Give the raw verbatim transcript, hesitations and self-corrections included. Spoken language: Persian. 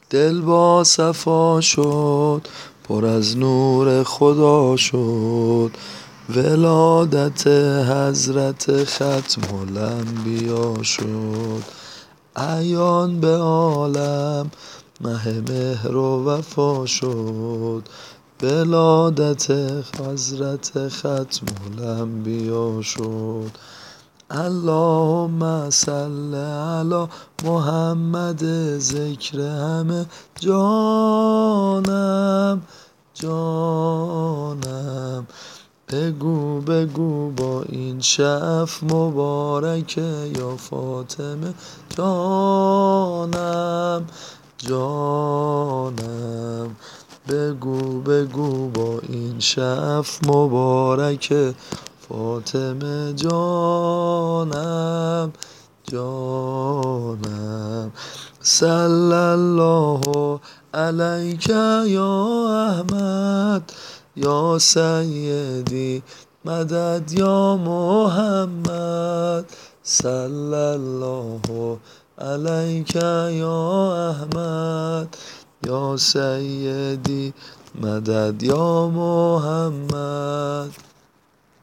دل با صفا شد، پر از نور خدا شد. ولادت حضرت ختم الانبیا شد. عیان به عالم مه مهر و وفا شد. ولادت حضرت ختم الانبیا شد. اللهم صل علی محمد ذکر همه جانم جانم. بگو بگو با این شف مبارکه یا فاطمه جانم جانم. بگو بگو با این شف مبارکه فاطمه جانم جانم. صلی الله علیک یا احمد یا سیدی مدد یا محمد. صلی الله علیک یا احمد یا سیدی مدد یا محمد.